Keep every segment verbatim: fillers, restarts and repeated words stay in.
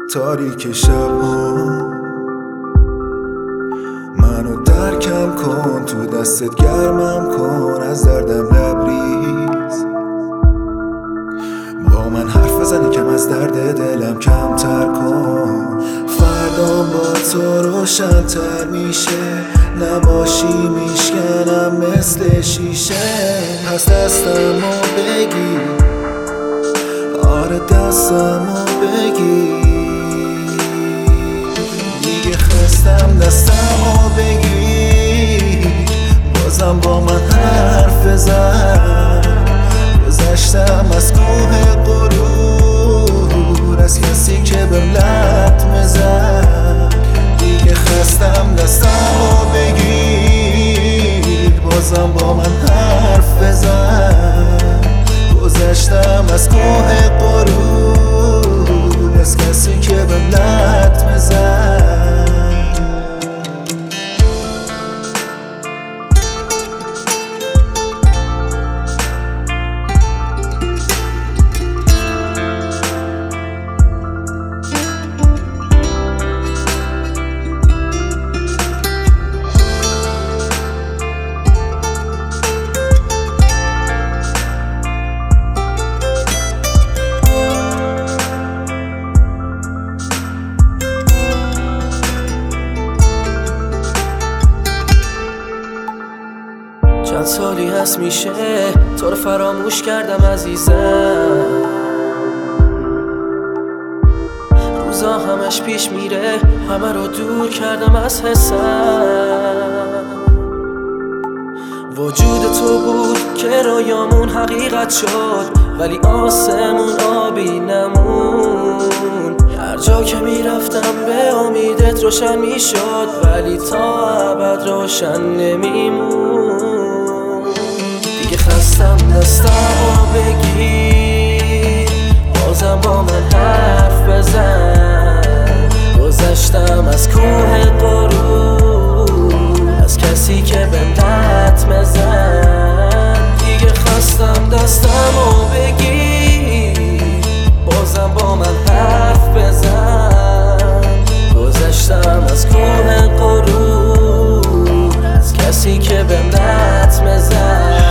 تاریک شب‌ها منو درکم کن، تو دستت گرمم کن، از دردم لبریز با من حرف بزن، کم از درد دلم کمتر کن. فردام با تو روشن‌تر میشه، نباشی میشکنم مثل شیشه. پس دستمو بگی، آره دستمو بگی، دیگه خستم دستمو بگی، بازم با من حرف بزن. گذشتم از کوه غرور، از کسی که بهم لطمه زد. دیگه خستم دستمو بگیر، بازم با من حرف بزن. گذشتم از کوه غرور، از کسی که بهم لطمه زد. چند سالی هست میشه تو رو فراموش کردم عزیزم، روزا همش پیش میره، همه رو دور کردم از حسم. وجود تو بود که رویامون حقیقت شد، ولی آسمون آبی نمون. هر جا که میرفتم به امیدت روشن میشد، ولی تا ابد روشن نمیمون. دیگه خستم دستمو بگیر، بازم با من حرف بزن. گذشتم از کوه غرور، از کسی که بهم لطمه زد. دیگه خستم دستمو بگیر، بازم با من حرف بزن. گذشتم از کوه غرور، از کسی که بهم لطمه زد.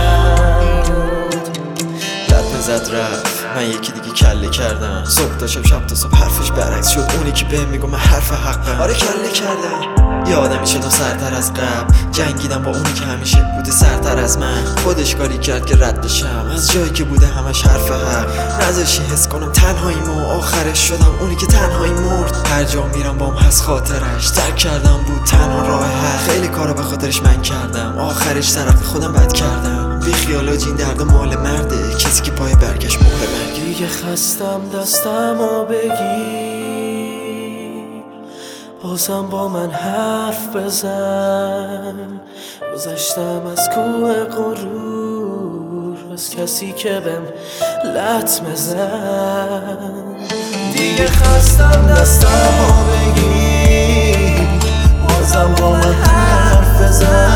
زد رفت، من یکی دیگه کله کردم. صبح تا شب، شب تا صبح حرفش برعکس شد. اونی که بهم میگم من حرف حقم، آره کله کردم. یه آدمی شد و سرتر از قبل، جنگیدم با اونی که همیشه بوده سرتر از من. خودش کاری کرد که رد بشم از جایی که بوده همش حرف حق. نذاشی حس کنم تنهاییمو، آخرش شدم اونی که تنهایی مرد. هر جا میرم بام هست خاطرش، درک کردم بود تنها راه حق. خیلی کارا به خاطرش من کردم، آخرش طرف خودم بد کردم. بی خیالاج این درد مال مرده، کسی که پای برگشت مهر مرگه. دیگه خستم دستمو بگیر، بازم با من حرف بزن. گذشتم از کوه غرور، از کسی که بهم لطمه زد. دیگه خستم دستمو بگیر، بازم با من حرف بزن.